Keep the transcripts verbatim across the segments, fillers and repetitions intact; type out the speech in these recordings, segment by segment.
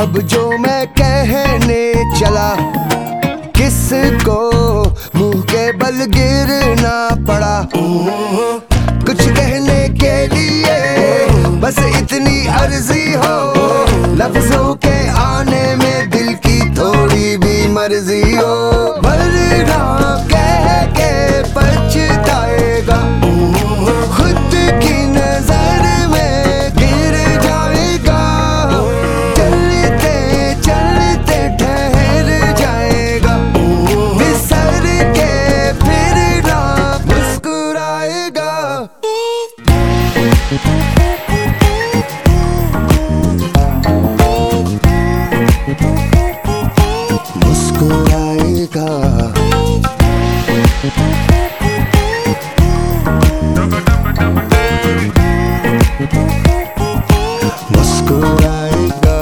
अब जो मैं कहने चला, किसको मुंह के बल गिरना पड़ा। कुछ कहने के लिए बस इतनी अर्जी हो, लफ्जों के आने में दिल की थोड़ी भी मर्जी हो। वरना कह के पछताएगा, खुद की नजर में गिर जाएगा। चलते चलते ठहर जाएगा, बिसर के फिर ना मुस्कुराएगा। मुस्कुराएगा, मुस्कुराएगा।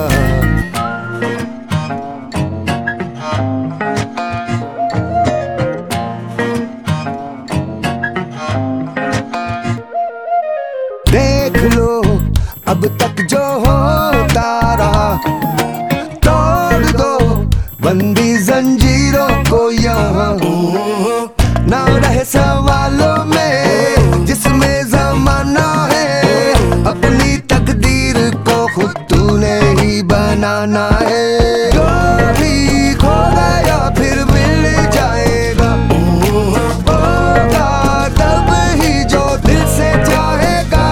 देख लो अब तक जो होता रहा, तोड़ दो बंदी जंजीरों को यहाँ। ना रहे सवालों में जिसमें जमाना है, अपनी तकदीर को खुद तूने ही बनाना है। जो भी खो गया फिर मिल जाएगा, होगा तब ही जो दिल से चाहेगा।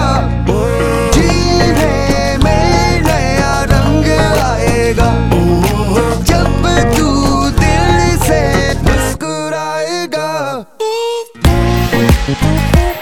जीने में नया रंग आएगा, जब तू दिल से मुस्कुराएगा।